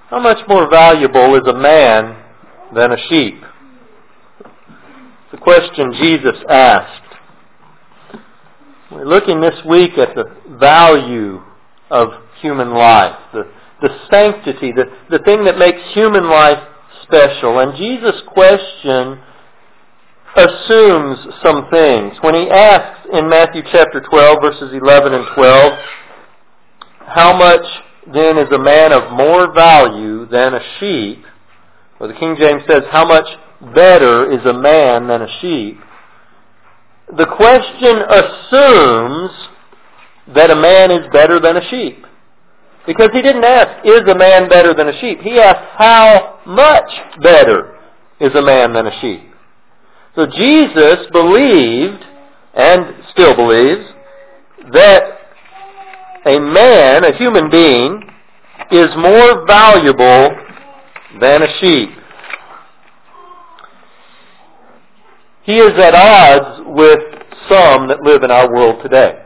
How much more valuable is a man than a sheep? The question Jesus asked. We're looking this week at the value of human life, the sanctity, the thing that makes human life special. And Jesus' question assumes some things. When he asks in Matthew chapter 12, verses 11 and 12, how much then is a man of more value than a sheep? Or the King James says, how much better is a man than a sheep? The question assumes that a man is better than a sheep. Because he didn't ask, is a man better than a sheep? He asked, how much better is a man than a sheep? So Jesus believed, and still believes, that a man, a human being, is more valuable than a sheep. He is at odds with some that live in our world today.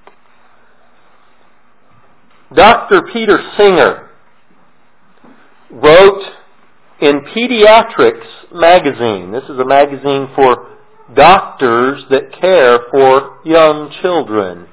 Dr. Peter Singer wrote in Pediatrics magazine. This is a magazine for doctors that care for young children.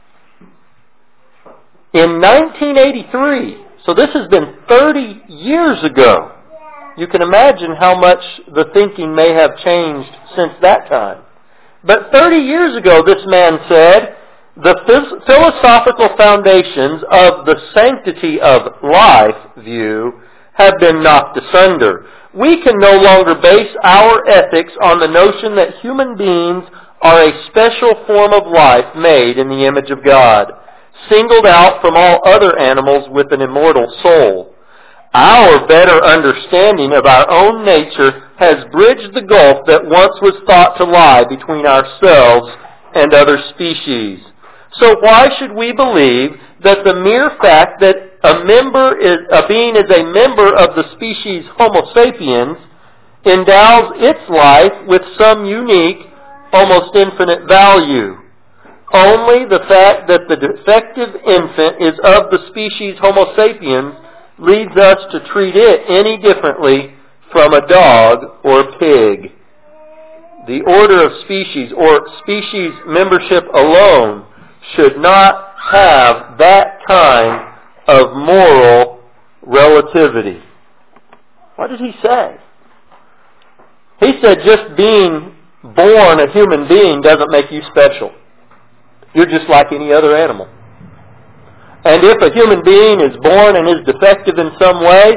In 1983, so this has been 30 years ago. You can imagine how much the thinking may have changed since that time. But 30 years ago, this man said, the philosophical foundations of the sanctity of life view have been knocked asunder. We can no longer base our ethics on the notion that human beings are a special form of life made in the image of God, singled out from all other animals with an immortal soul. Our better understanding of our own nature has bridged the gulf that once was thought to lie between ourselves and other species. So why should we believe that the mere fact that a being is a member of the species Homo sapiens endows its life with some unique, almost infinite value? Only the fact that the defective infant is of the species Homo sapiens leads us to treat it any differently from a dog or pig. The order of species or species membership alone should not have that kind of moral relativity. What did he say? He said just being born a human being doesn't make you special. You're just like any other animal. And if a human being is born and is defective in some way,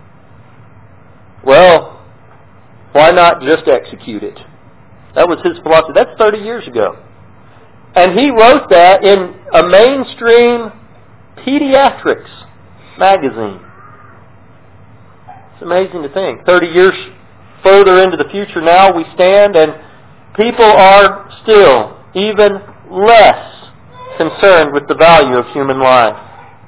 well, why not just execute it? That was his philosophy. That's 30 years ago. And he wrote that in a mainstream Pediatrics magazine. It's amazing to think. 30 years further into the future now we stand, and people are still even less concerned with the value of human life.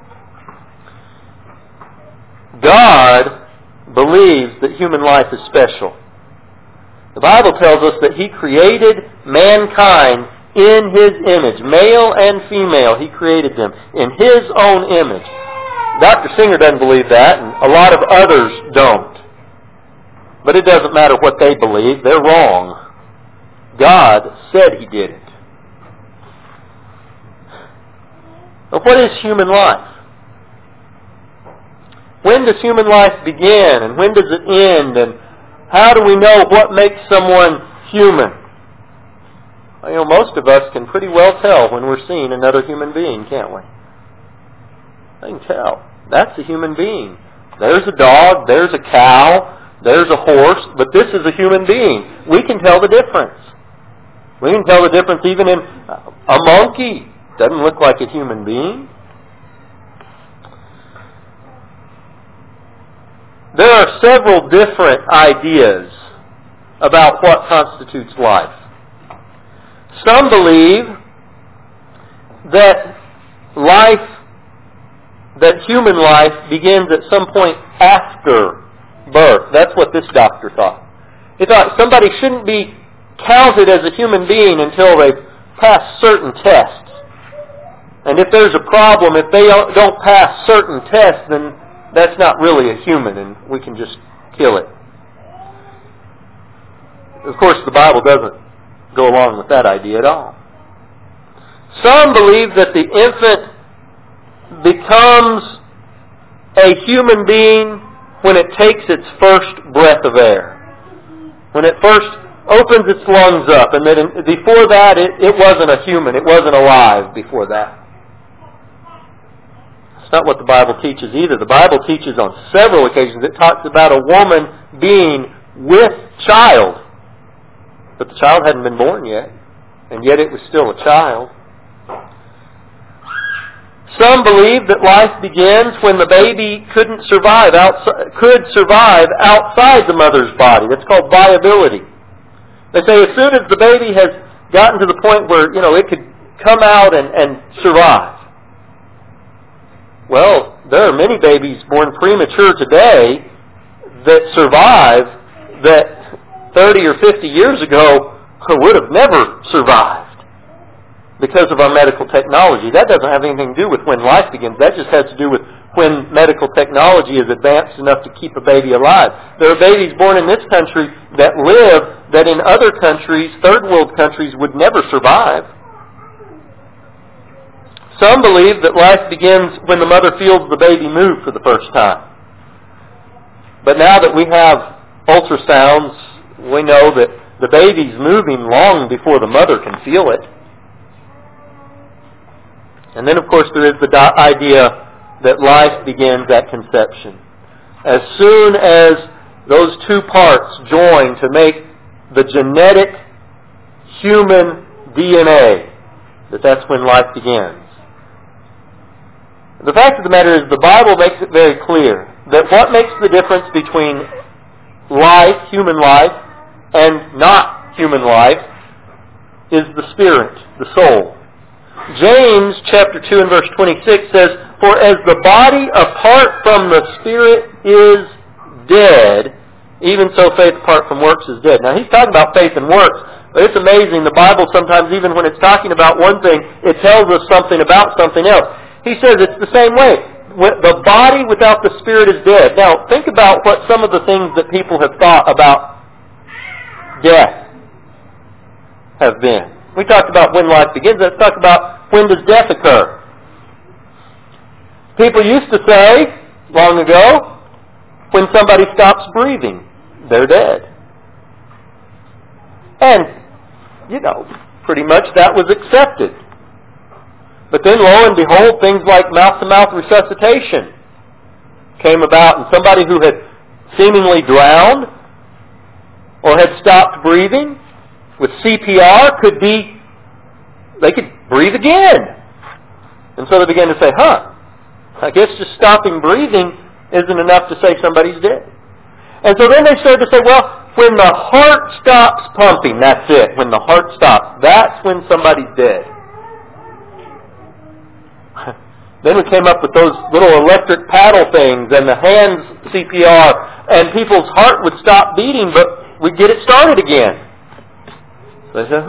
God believes that human life is special. The Bible tells us that He created mankind in His image. Male and female, He created them in His own image. Dr. Singer doesn't believe that, and a lot of others don't. But it doesn't matter what they believe. They're wrong. God said He did it. But what is human life? When does human life begin, and when does it end, and how do we know what makes someone human? Well, most of us can pretty well tell when we're seeing another human being, can't we? I can tell. That's a human being. There's a dog, there's a cow, there's a horse, but this is a human being. We can tell the difference. We can tell the difference even in a monkey. Doesn't look like a human being. There are several different ideas about what constitutes life. Some believe that human life begins at some point after birth. That's what this doctor thought. He thought somebody shouldn't be counted as a human being until they've passed certain tests. And if there's a problem, if they don't pass certain tests, then that's not really a human and we can just kill it. Of course, the Bible doesn't go along with that idea at all. Some believe that the infant becomes a human being when it takes its first breath of air. When it first opens its lungs up, and that before that it wasn't a human, it wasn't alive before that. It's not what the Bible teaches either. The Bible teaches on several occasions, it talks about a woman being with child. But the child hadn't been born yet, and yet it was still a child. Some believe that life begins when the baby could survive outside the mother's body. That's called viability. They say as soon as the baby has gotten to the point where, it could come out and survive. Well, there are many babies born premature today that survive that 30 or 50 years ago would have never survived because of our medical technology. That doesn't have anything to do with when life begins. That just has to do with when medical technology is advanced enough to keep a baby alive. There are babies born in this country that live that in other countries, third world countries, would never survive. Some believe that life begins when the mother feels the baby move for the first time. But now that we have ultrasounds, we know that the baby's moving long before the mother can feel it. And then, of course, there is the idea that life begins at conception. As soon as those two parts join to make the genetic human DNA, that's when life begins. The fact of the matter is the Bible makes it very clear that what makes the difference between life, human life, and not human life is the spirit, the soul. James chapter 2 and verse 26 says, "For as the body apart from the spirit is dead, even so faith apart from works is dead." Now he's talking about faith and works, but it's amazing. The Bible sometimes, even when it's talking about one thing, it tells us something about something else. He says it's the same way. The body without the spirit is dead. Now think about what some of the things that people have thought about death have been. We talked about when life begins. Let's talk about when does death occur. People used to say, long ago, when somebody stops breathing, they're dead. And, pretty much that was accepted. But then, lo and behold, things like mouth-to-mouth resuscitation came about, and somebody who had seemingly drowned or had stopped breathing with CPR they could breathe again. And so they began to say, I guess just stopping breathing isn't enough to say somebody's dead. And so then they started to say, well, when the heart stops pumping, that's it. When the heart stops, that's when somebody's dead. Then we came up with those little electric paddle things and the hands CPR, and people's heart would stop beating, but we'd get it started again. So they said,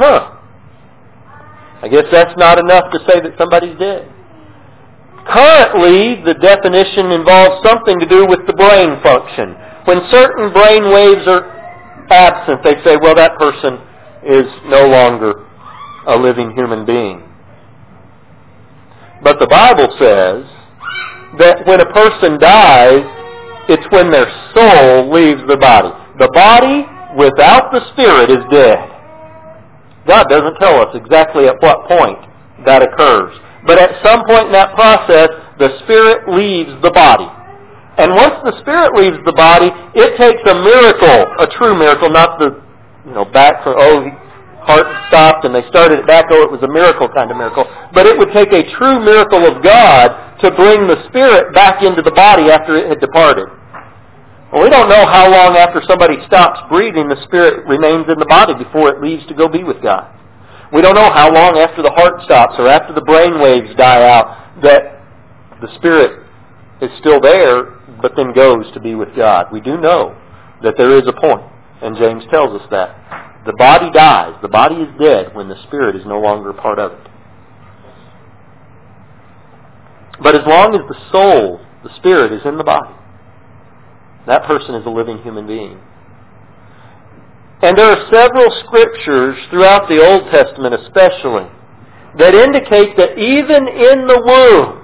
I guess that's not enough to say that somebody's dead. Currently, the definition involves something to do with the brain function. When certain brain waves are absent, they say, well, that person is no longer a living human being. But the Bible says that when a person dies, it's when their soul leaves the body. The body without the spirit is dead. God doesn't tell us exactly at what point that occurs. But at some point in that process, the spirit leaves the body. And once the spirit leaves the body, it takes a miracle, a true miracle, not the, back from, heart stopped and they started it back, it was a miracle kind of miracle. But it would take a true miracle of God to bring the spirit back into the body after it had departed. Well, we don't know how long after somebody stops breathing the spirit remains in the body before it leaves to go be with God. We don't know how long after the heart stops or after the brain waves die out that the spirit is still there but then goes to be with God. We do know that there is a point, and James tells us that. The body dies. The body is dead when the spirit is no longer part of it. But as long as the soul The spirit is in the body. That person is a living human being. And there are several scriptures throughout the Old Testament especially that indicate that even in the womb,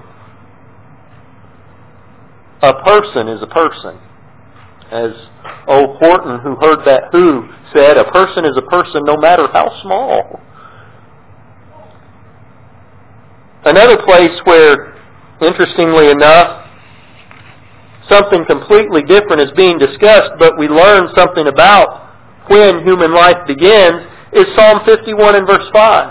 a person is a person. As O. Horton, who heard that who, said, a person is a person no matter how small. Another place where, interestingly enough, something completely different is being discussed, but we learn something about when human life begins, is Psalm 51 and verse 5.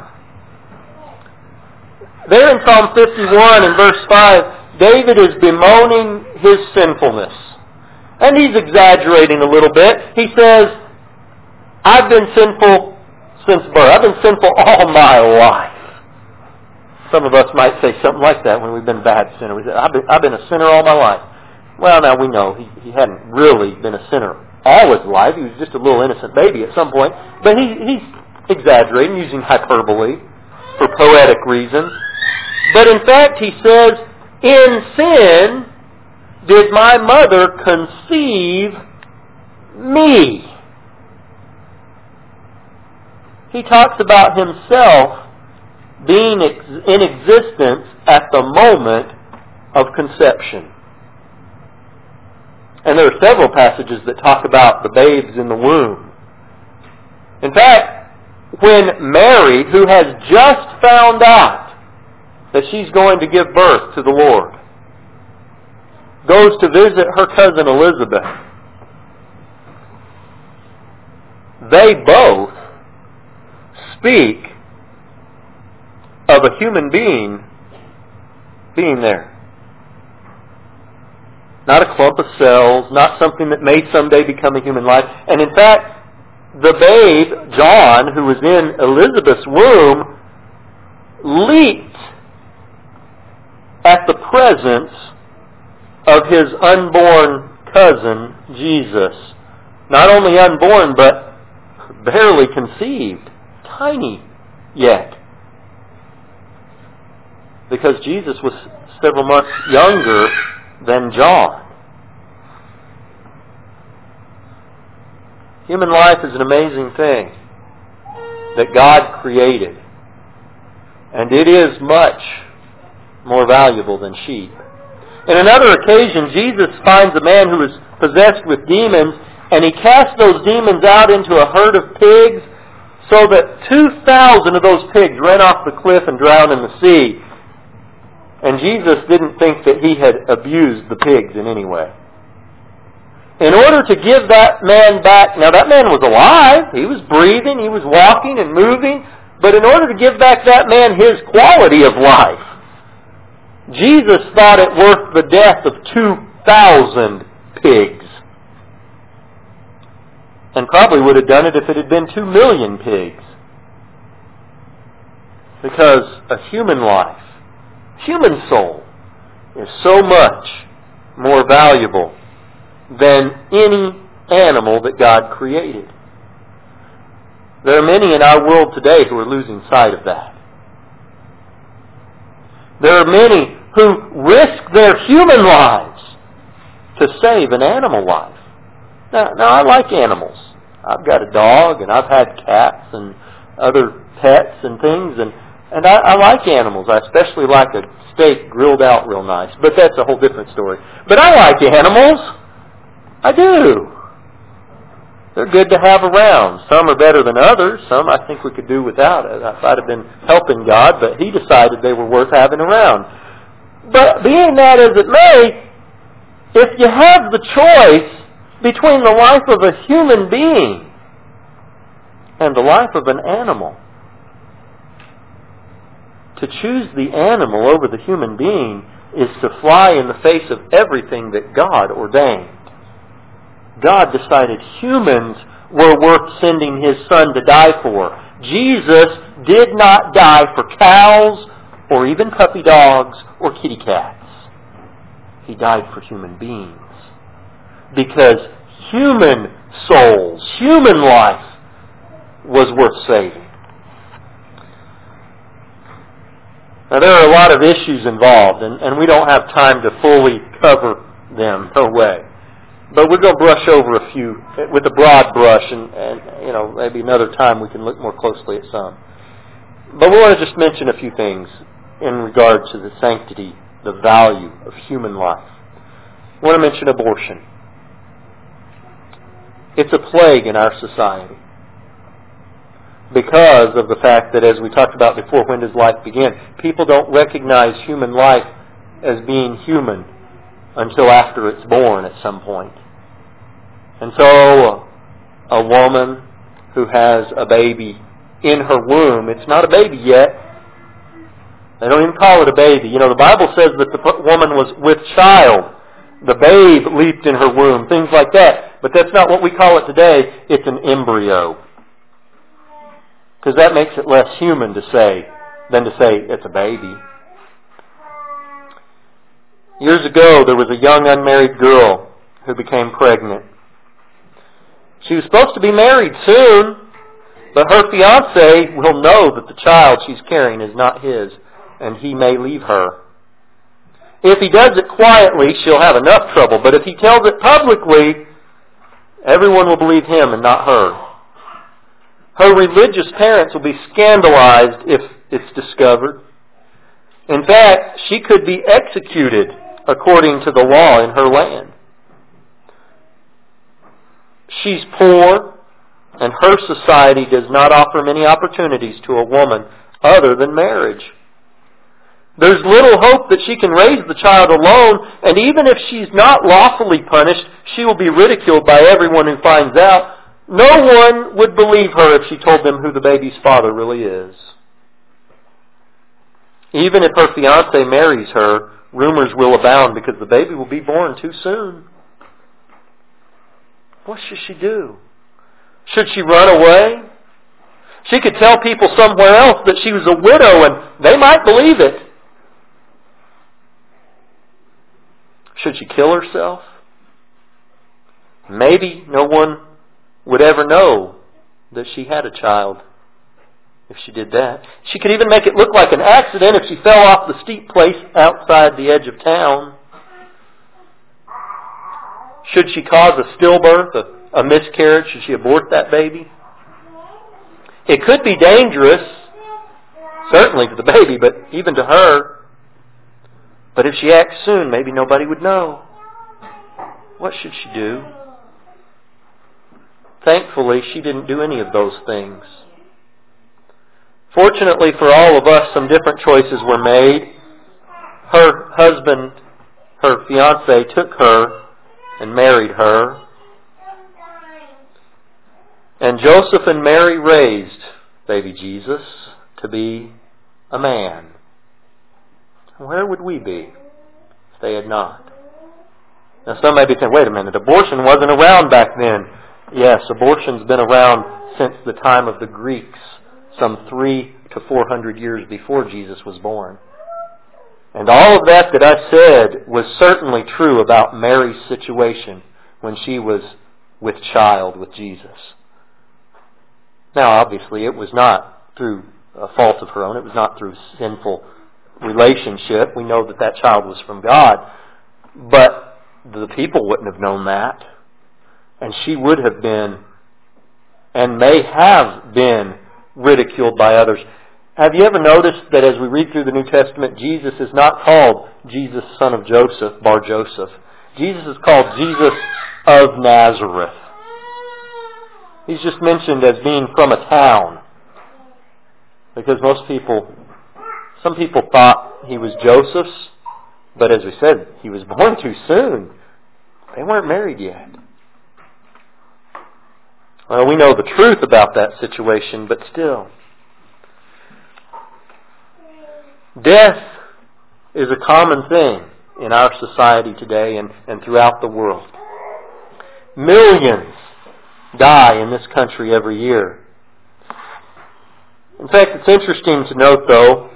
There in Psalm 51 and verse 5, David is bemoaning his sinfulness. And he's exaggerating a little bit. He says, I've been sinful since birth. I've been sinful all my life. Some of us might say something like that when we've been bad sinners. We say, I've been a sinner all my life. Well, now we know he hadn't really been a sinner all his life. He was just a little innocent baby at some point. But he's exaggerating, using hyperbole for poetic reasons. But in fact, he says, in sin did my mother conceive me. He talks about himself being in existence at the moment of conception. And there are several passages that talk about the babes in the womb. In fact, when Mary, who has just found out that she's going to give birth to the Lord, goes to visit her cousin Elizabeth, they both speak of a human being there. Not a clump of cells, not something that may someday become a human life. And in fact, the babe, John, who was in Elizabeth's womb, leaped at the presence of his unborn cousin, Jesus. Not only unborn, but barely conceived. Tiny yet. Because Jesus was several months younger than John. Human life is an amazing thing that God created. And it is much more valuable than sheep. In another occasion, Jesus finds a man who is possessed with demons, and he casts those demons out into a herd of pigs, so that 2,000 of those pigs ran off the cliff and drowned in the sea. And Jesus didn't think that he had abused the pigs in any way. In order to give that man back, now that man was alive, he was breathing, he was walking and moving, but in order to give back that man his quality of life, Jesus thought it worth the death of 2,000 pigs. And probably would have done it if it had been 2 million pigs. Because a human life, human soul, is so much more valuable than any animal that God created. There are many in our world today who are losing sight of that. There are many who risk their human lives to save an animal life. Now I like animals. I've got a dog, and I've had cats and other pets and things, and I like animals. I especially like a steak grilled out real nice, but that's a whole different story. But I like animals. I do. They're good to have around. Some are better than others. Some I think we could do without it. If I'd have been helping God, but He decided they were worth having around. But being that as it may, if you have the choice between the life of a human being and the life of an animal, to choose the animal over the human being is to fly in the face of everything that God ordained. God decided humans were worth sending His Son to die for. Jesus did not die for cows or even puppy dogs or kitty cats. He died for human beings. Because human souls, human life was worth saving. Now, there are a lot of issues involved, and we don't have time to fully cover them, no way. But we're going to brush over a few with a broad brush, and maybe another time we can look more closely at some. But we want to just mention a few things in regard to the sanctity, the value of human life. I want to mention abortion. It's a plague in our society because of the fact that, as we talked about before, when does life begin? People don't recognize human life as being human until after it's born at some point. And so a woman who has a baby in her womb, it's not a baby yet. They don't even call it a baby. The Bible says that the woman was with child. The babe leaped in her womb, things like that. But that's not what we call it today. It's an embryo. Because that makes it less human to say than to say it's a baby. Years ago, there was a young unmarried girl who became pregnant. She was supposed to be married soon, but her fiancé will know that the child she's carrying is not his, and he may leave her. If he does it quietly, she'll have enough trouble, but if he tells it publicly, everyone will believe him and not her. Her religious parents will be scandalized if it's discovered. In fact, she could be executed according to the law in her land. She's poor, and her society does not offer many opportunities to a woman other than marriage. There's little hope that she can raise the child alone, and even if she's not lawfully punished, she will be ridiculed by everyone who finds out. No one would believe her if she told them who the baby's father really is. Even if her fiancé marries her, rumors will abound because the baby will be born too soon. What should she do? Should she run away? She could tell people somewhere else that she was a widow and they might believe it. Should she kill herself? Maybe no one would ever know that she had a child if she did that. She could even make it look like an accident if she fell off the steep place outside the edge of town. Should she cause a stillbirth, a miscarriage? Should she abort that baby? It could be dangerous, certainly to the baby, but even to her. But if she acts soon, maybe nobody would know. What should she do? Thankfully, she didn't do any of those things. Fortunately for all of us, some different choices were made. Her husband, her fiancé, took her and married her. And Joseph and Mary raised baby Jesus to be a man. Where would we be if they had not? Now some may be saying, wait a minute, abortion wasn't around back then. Yes, abortion's been around since the time of the Greeks, some 300 to 400 years before Jesus was born. And all of that I said was certainly true about Mary's situation when she was with child with Jesus. Now, obviously, it was not through a fault of her own. It was not through sinful relationship. We know that child was from God. But the people wouldn't have known that. And she would have been, and may have been, ridiculed by others. Have you ever noticed that as we read through the New Testament, Jesus is not called Jesus, son of Joseph, Bar Joseph. Jesus is called Jesus of Nazareth. He's just mentioned as being from a town. Because some people thought he was Joseph's, but as we said, he was born too soon. They weren't married yet. Well, we know the truth about that situation, but still. Death is a common thing in our society today and throughout the world. Millions die in this country every year. In fact, it's interesting to note, though,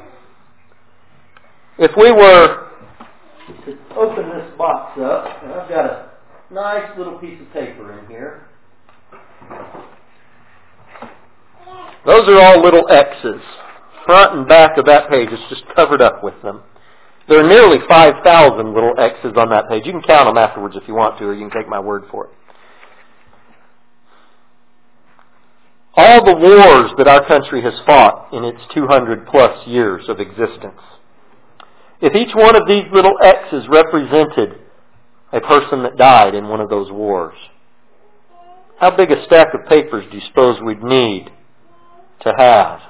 if we were to open this box up, and I've got a nice little piece of paper in here. Those are all little X's front and back of that page is just covered up with them. There are nearly 5,000 little X's on that page. You can count them afterwards if you want to, or you can take my word for it. All the wars that our country has fought in its 200 plus years of existence. If each one of these little X's represented a person that died in one of those wars, how big a stack of papers do you suppose we'd need to have?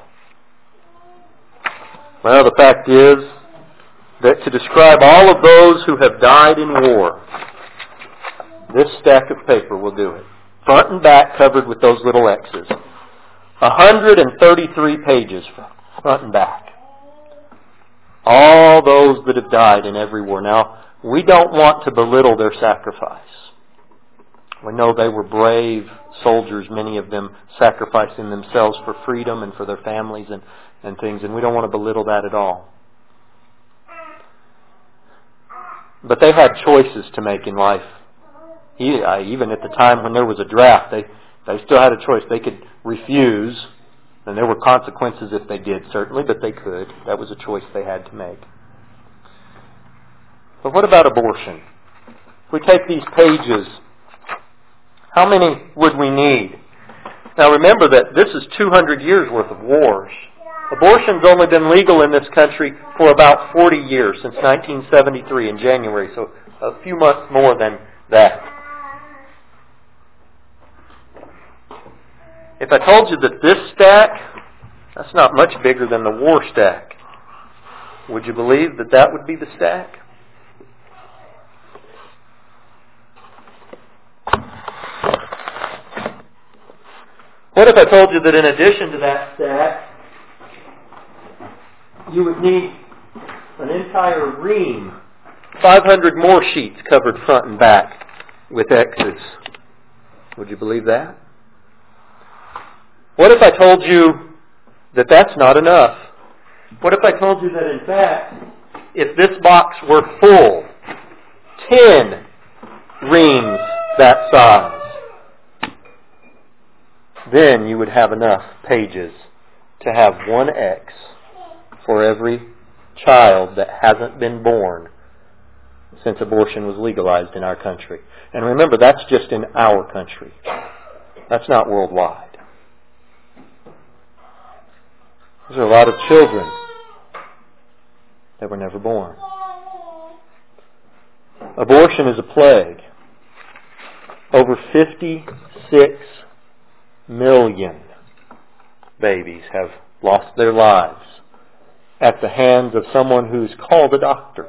Well, the fact is that to describe all of those who have died in war, this stack of paper will do it. Front and back covered with those little X's. 133 pages front and back. All those that have died in every war. Now, we don't want to belittle their sacrifice. We know they were brave soldiers, many of them sacrificing themselves for freedom and for their families and things, and we don't want to belittle that at all. But they had choices to make in life. Even at the time when there was a draft, they still had a choice. They could refuse, and there were consequences if they did, certainly, but they could. That was a choice they had to make. But what about abortion? If we take these pages, how many would we need? Now remember that this is 200 years worth of wars. Abortion's only been legal in this country for about 40 years, since 1973 in January, so a few months more than that. If I told you that this stack, that's not much bigger than the war stack, would you believe that that would be the stack? What if I told you that in addition to that stack, you would need an entire ream, 500 more sheets covered front and back with X's? Would you believe that? What if I told you that that's not enough? What if I told you that in fact, if this box were full, 10 reams that size, then you would have enough pages to have one X for every child that hasn't been born since abortion was legalized in our country. And remember, that's just in our country. That's not worldwide. Those are a lot of children that were never born. Abortion is a plague. Over 56 million babies have lost their lives at the hands of someone who's called a doctor.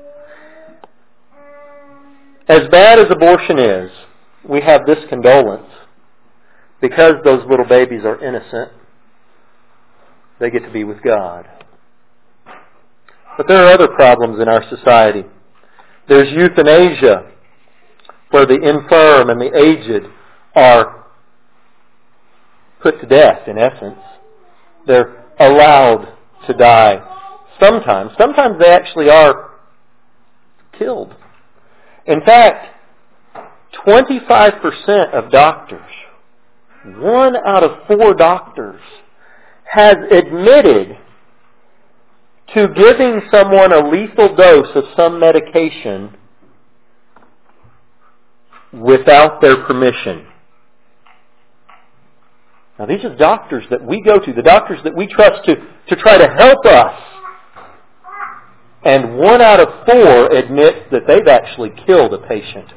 As bad as abortion is, we have this condolence. Because those little babies are innocent, they get to be with God. But there are other problems in our society. There's euthanasia, where the infirm and the aged are put to death, in essence. They're allowed to die sometimes. Sometimes they actually are killed. In fact, 25% of doctors, 1 out of 4 doctors, has admitted to giving someone a lethal dose of some medication without their permission. Now these are doctors that we go to, the doctors that we trust to try to help us. And 1 out of 4 admits that they've actually killed a patient.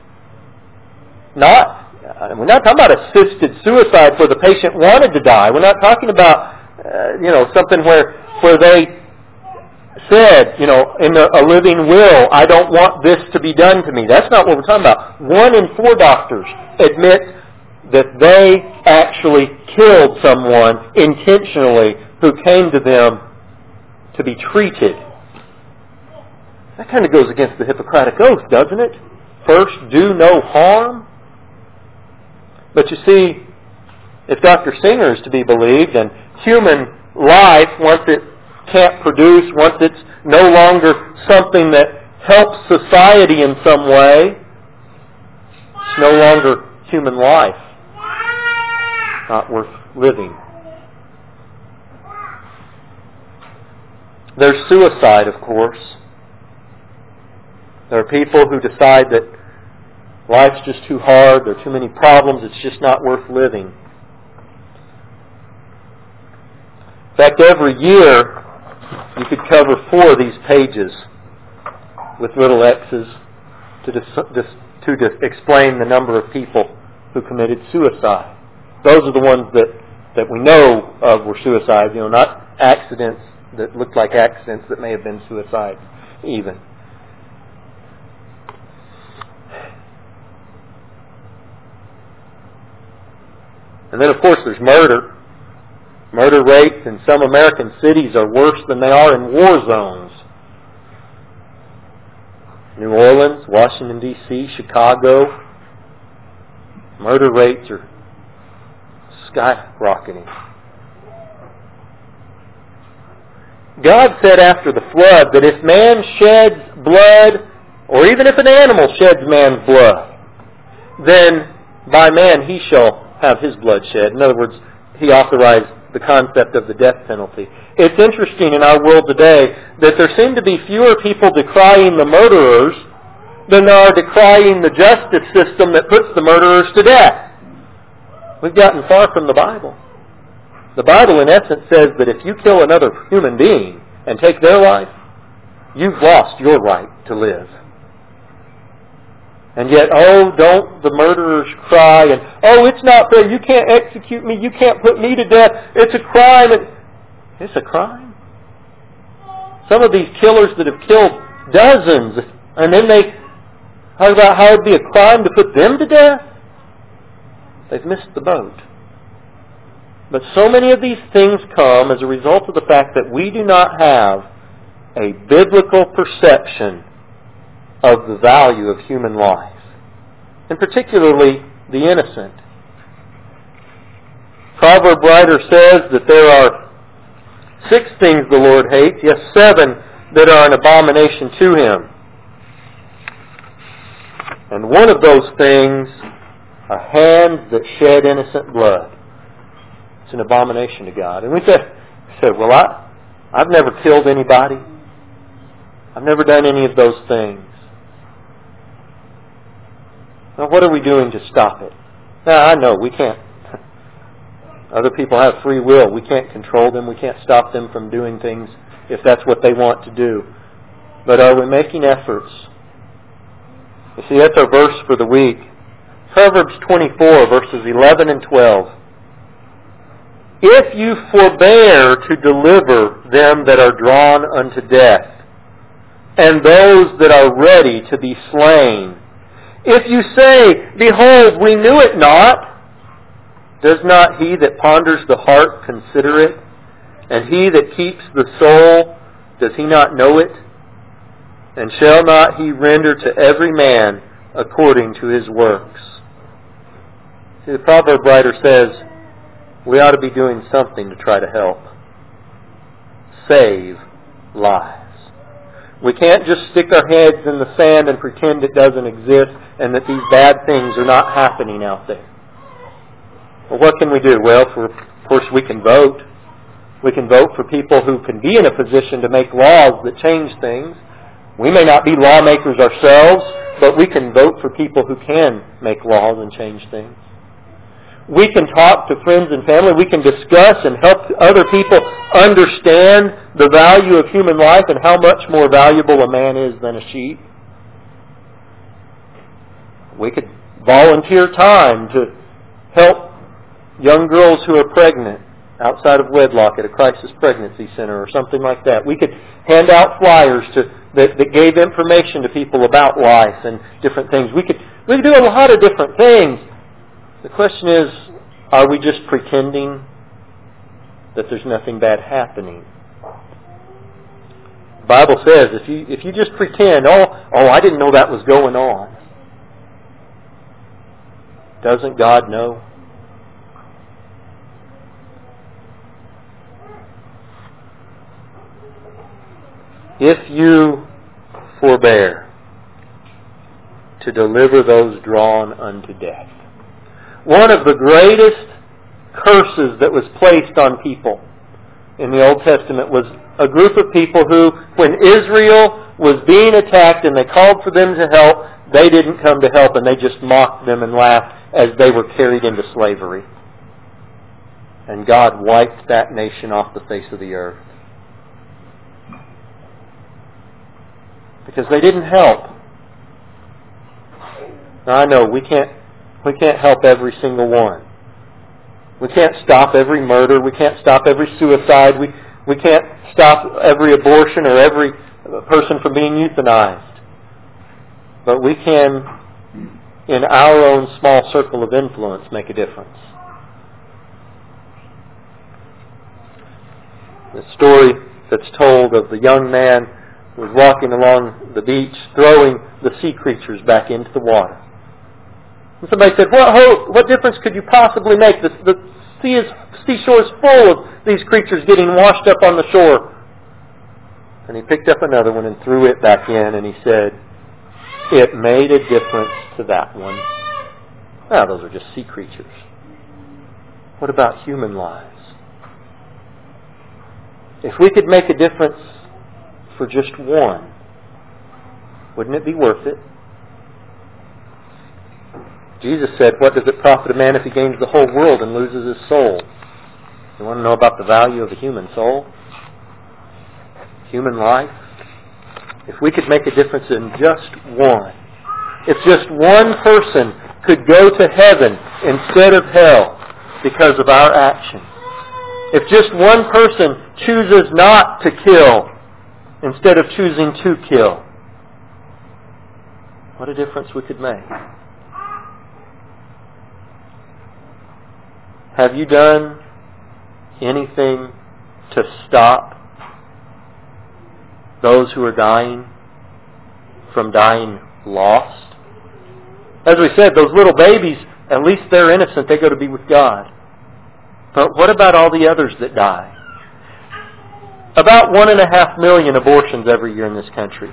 We're not talking about assisted suicide where the patient wanted to die. We're not talking about something where they said, in a living will, I don't want this to be done to me. That's not what we're talking about. 1 in 4 doctors admit that they actually killed someone intentionally who came to them to be treated. That kind of goes against the Hippocratic Oath, doesn't it? First, do no harm. But you see, if Dr. Singer is to be believed, and human life, once it can't produce, once it's no longer something that helps society in some way, it's no longer human life. Not worth living. There's suicide, of course. There are people who decide that life's just too hard, there are too many problems, it's just not worth living. In fact, every year you could cover 4 of these pages with little X's to explain the number of people who committed suicide. Those are the ones that we know of were suicides, not accidents that looked like accidents that may have been suicides even. And then, of course, there's murder. Murder rates in some American cities are worse than they are in war zones. New Orleans, Washington, D.C., Chicago, murder rates are skyrocketing. God said after the flood that if man sheds blood, or even if an animal sheds man's blood, then by man he shall have his blood shed. In other words, he authorized the concept of the death penalty. It's interesting in our world today that there seem to be fewer people decrying the murderers than there are decrying the justice system that puts the murderers to death. We've gotten far from the Bible. The Bible, in essence, says that if you kill another human being and take their life, you've lost your right to live. And yet, don't the murderers cry, and, it's not fair, you can't execute me, you can't put me to death, it's a crime. It's a crime? Some of these killers that have killed dozens, and then they talk about how it'd be a crime to put them to death? They've missed the boat. But so many of these things come as a result of the fact that we do not have a biblical perception of the value of human life, and particularly the innocent. Proverb writer says that there are 6 things the Lord hates, yes, 7 that are an abomination to Him. And one of those things are hands that shed innocent blood. It's an abomination to God. And we said, I've never killed anybody. I've never done any of those things. Now, what are we doing to stop it? Now, I know we can't. Other people have free will. We can't control them. We can't stop them from doing things if that's what they want to do. But are we making efforts? You see, that's our verse for the week. Proverbs 24, verses 11 and 12. If you forbear to deliver them that are drawn unto death, and those that are ready to be slain, if you say, Behold, we knew it not, does not he that ponders the heart consider it? And he that keeps the soul, does he not know it? And shall not he render to every man according to his works? See, the proverb writer says we ought to be doing something to try to help. Save lives. We can't just stick our heads in the sand and pretend it doesn't exist and that these bad things are not happening out there. Well, what can we do? Well, of course, we can vote. We can vote for people who can be in a position to make laws that change things. We may not be lawmakers ourselves, but we can vote for people who can make laws and change things. We can talk to friends and family. We can discuss and help other people understand the value of human life and how much more valuable a man is than a sheep. We could volunteer time to help young girls who are pregnant outside of wedlock at a crisis pregnancy center or something like that. We could hand out flyers that gave information to people about life and different things. We could do a lot of different things. The question is, are we just pretending that there's nothing bad happening? The Bible says if you just pretend, I didn't know that was going on. Doesn't God know? If you forbear to deliver those drawn unto death. One of the greatest curses that was placed on people in the Old Testament was a group of people who, when Israel was being attacked and they called for them to help, they didn't come to help, and they just mocked them and laughed as they were carried into slavery. And God wiped that nation off the face of the earth. Because they didn't help. Now I know we can't help every single one. We can't stop every murder. We can't stop every suicide. We can't stop every abortion or every person from being euthanized. But we can, in our own small circle of influence, make a difference. The story that's told of the young man who was walking along the beach, throwing the sea creatures back into the water. And somebody said, what difference could you possibly make? The seashore is full of these creatures getting washed up on the shore. And he picked up another one and threw it back in, and he said, it made a difference to that one. Now, those are just sea creatures. What about human lives? If we could make a difference for just one, wouldn't it be worth it? Jesus said, what does it profit a man if he gains the whole world and loses his soul? You want to know about the value of a human soul? Human life? If we could make a difference in just one, if just one person could go to heaven instead of hell because of our action, if just one person chooses not to kill instead of choosing to kill, what a difference we could make. Have you done anything to stop those who are dying from dying lost? As we said, those little babies, at least they're innocent. They go to be with God. But what about all the others that die? About 1.5 million abortions every year in this country.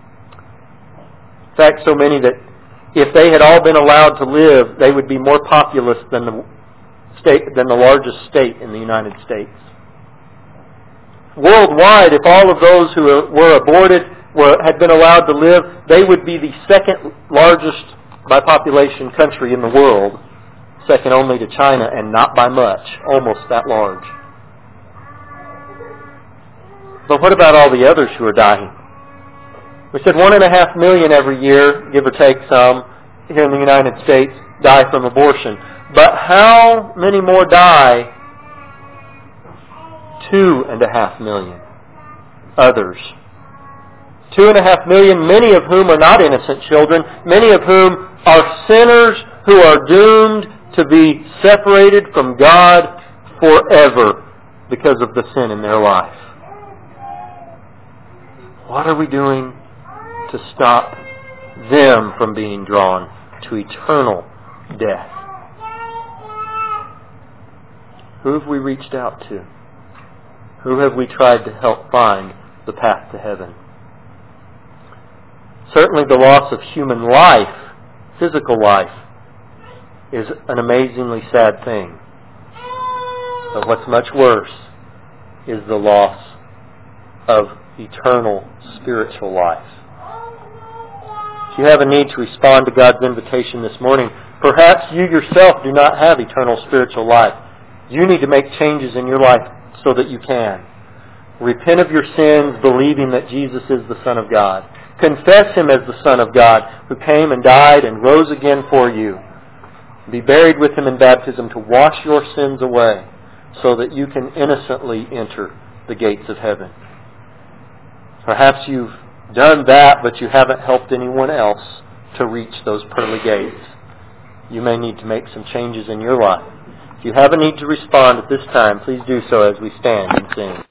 In fact, so many that if they had all been allowed to live, they would be more populous than the largest state in the United States. Worldwide, if all of those who were aborted had been allowed to live, they would be the second largest by population country in the world, second only to China, and not by much, almost that large. But what about all the others who are dying? We said 1.5 million every year, give or take some, here in the United States, die from abortion. But how many more die? 2.5 million others. 2.5 million, many of whom are not innocent children, many of whom are sinners who are doomed to be separated from God forever because of the sin in their life. What are we doing to stop them from being drawn to eternal death? Who have we reached out to? Who have we tried to help find the path to heaven? Certainly the loss of human life, physical life, is an amazingly sad thing. But what's much worse is the loss of eternal spiritual life. If you have a need to respond to God's invitation this morning, perhaps you yourself do not have eternal spiritual life. You need to make changes in your life so that you can. Repent of your sins, believing that Jesus is the Son of God. Confess Him as the Son of God, who came and died and rose again for you. Be buried with Him in baptism to wash your sins away so that you can innocently enter the gates of heaven. Perhaps you've done that, but you haven't helped anyone else to reach those pearly gates. You may need to make some changes in your life. If you have a need to respond at this time, please do so as we stand and sing.